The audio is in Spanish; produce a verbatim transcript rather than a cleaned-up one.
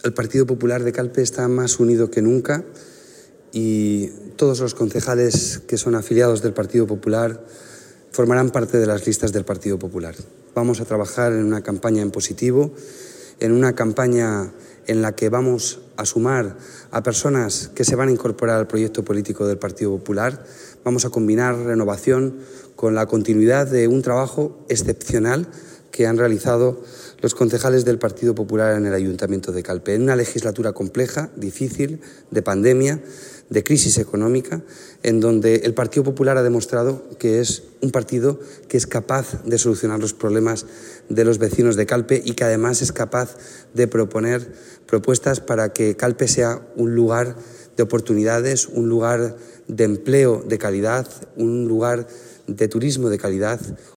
El Partido Popular de Calpe está más unido que nunca y todos los concejales que son afiliados del Partido Popular formarán parte de las listas del Partido Popular. Vamos a trabajar en una campaña en positivo, en una campaña en la que vamos a sumar a personas que se van a incorporar al proyecto político del Partido Popular. Vamos a combinar renovación con la continuidad de un trabajo excepcional que han realizado los concejales del Partido Popular en el Ayuntamiento de Calpe. En una legislatura compleja, difícil, de pandemia, de crisis económica, en donde el Partido Popular ha demostrado que es un partido que es capaz de solucionar los problemas de los vecinos de Calpe y que además es capaz de proponer propuestas para que Calpe sea un lugar de oportunidades, un lugar de empleo de calidad, un lugar de turismo de calidad,